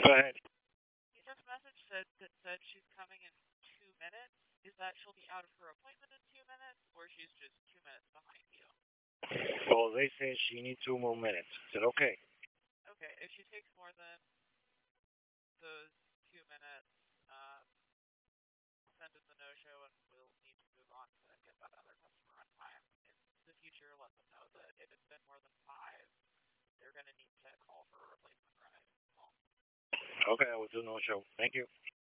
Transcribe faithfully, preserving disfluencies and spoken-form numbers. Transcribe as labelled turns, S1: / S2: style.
S1: Go ahead.
S2: He just message said that said she's coming in two minutes. Is that she'll be out of her appointment in two minutes, or she's just two minutes behind you?
S1: Well, they say she needs two more minutes. I said, okay.
S2: Okay, if she takes more than those two minutes, um, send us a no-show, and we'll need to move on to get that other customer on time. In the future, let them know that if it's been more than five, they're going to need to call for a replacement ride.
S1: Okay, I will do no show. Thank you.